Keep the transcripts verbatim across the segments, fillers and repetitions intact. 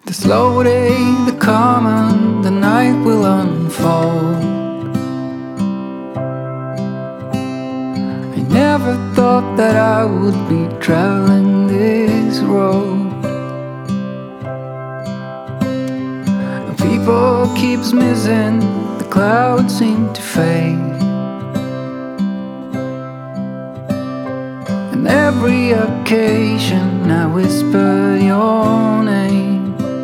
The slow day, the calm, and the night will unfold. I never thought that I would be traveling this road. And people keeps missing, the clouds seem to fade. And every occasion I whisper your name.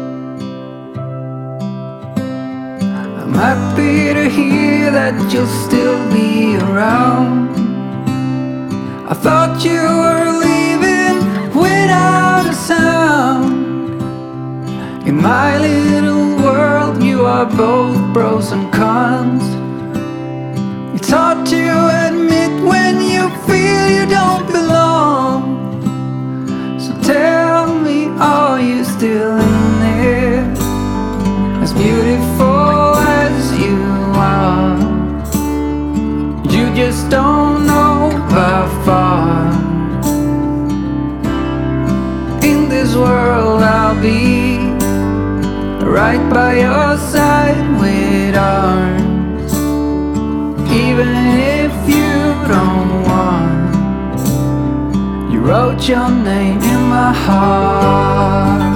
I'm happy to hear that you'll still be around. I thought you were leaving without a sound. In my little world you are both pros and cons. It's hard to admit when you feel you don't belong. So tell me, are you still in there? As beautiful as you are, you just don't know how far. In this world I'll be right by your side with arms. Even if you don't want, you wrote your name in my heart.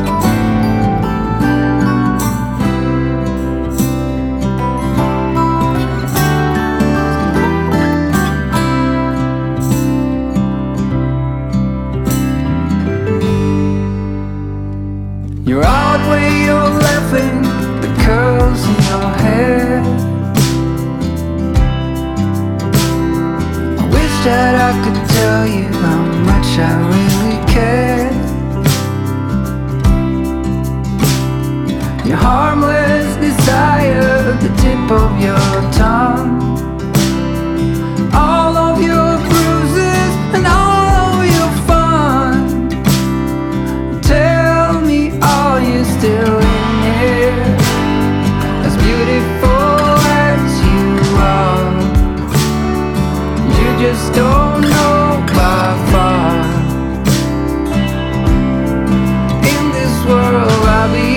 You're out where you're laughing, the curls in your hair. I wish that I could tell you how much I really care. Your harmless desire, the tip of your tongue, all of your bruises and all of your fun. Tell me, are you still in here? As beautiful as you are, you just don't know how far. In this world I'll be